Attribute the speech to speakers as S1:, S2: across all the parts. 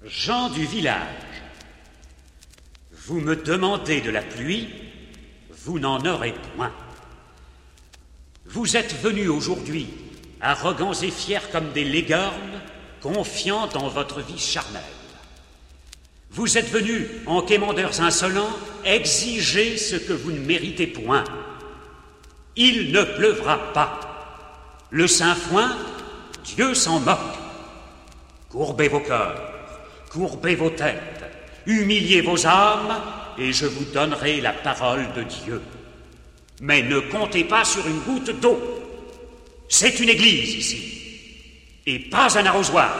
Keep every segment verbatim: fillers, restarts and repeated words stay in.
S1: Gens du village, vous me demandez de la pluie, vous n'en aurez point. Vous êtes venus aujourd'hui, arrogants et fiers comme des légornes, confiants dans votre vie charnelle. Vous êtes venus, en quémandeurs insolents, exiger ce que vous ne méritez point. Il ne pleuvra pas. Le Saint-Foin, Dieu s'en moque. Courbez vos cœurs, courbez vos têtes, humiliez vos âmes, et je vous donnerai la parole de Dieu. Mais ne comptez pas sur une goutte d'eau. C'est une église ici, et pas un arrosoir.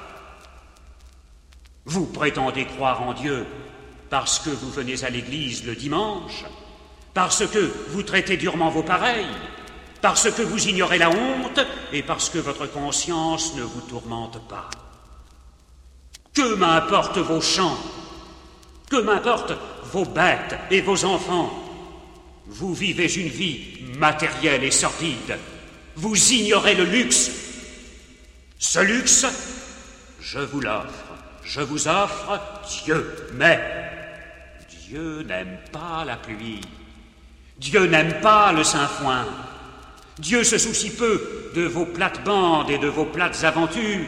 S1: Vous prétendez croire en Dieu parce que vous venez à l'église le dimanche, parce que vous traitez durement vos pareils, parce que vous ignorez la honte et parce que votre conscience ne vous tourmente pas. Que m'importent vos champs, que m'importent vos bêtes et vos enfants. Vous vivez une vie matérielle et sordide. Vous ignorez le luxe. Ce luxe, je vous l'offre. Je vous offre Dieu. Mais Dieu n'aime pas la pluie. Dieu n'aime pas le Saint-Foin. Dieu se soucie peu de vos plates-bandes et de vos plates aventures.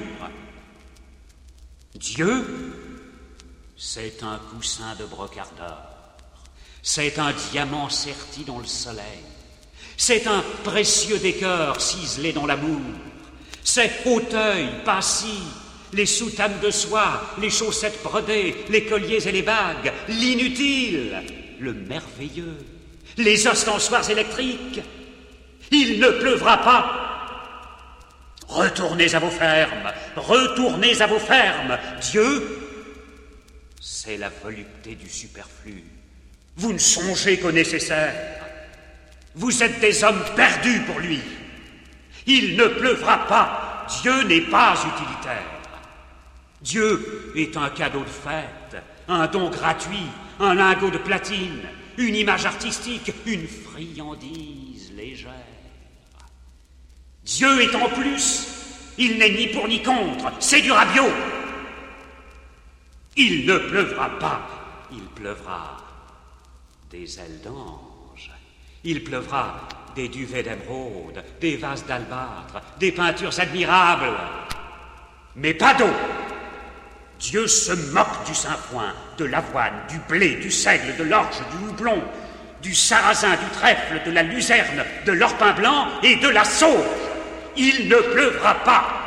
S1: Dieu, c'est un coussin de brocardeur. C'est un diamant serti dans le soleil. C'est un précieux décor ciselé dans l'amour. C'est Auteuil, Passy, les soutanes de soie, les chaussettes brodées, les colliers et les bagues, l'inutile, le merveilleux, les ostensoirs électriques. Il ne pleuvra pas. Retournez à vos fermes, retournez à vos fermes. Dieu, c'est la volupté du superflu. Vous ne songez qu'au nécessaire. Vous êtes des hommes perdus pour lui. Il ne pleuvra pas. Dieu n'est pas utilitaire. Dieu est un cadeau de fête, un don gratuit, un lingot de platine, une image artistique, une friandise légère. Dieu est en plus, il n'est ni pour ni contre, c'est du rabiot. Il ne pleuvra pas, il pleuvra des ailes d'ange, il pleuvra des duvets d'émeraude, des vases d'albâtre, des peintures admirables, mais pas d'eau. Dieu se moque du Saint-Foin, de l'avoine, du blé, du seigle, de l'orge, du houblon, du sarrasin, du trèfle, de la luzerne, de l'orpin blanc et de la sauge. Il ne pleuvra pas.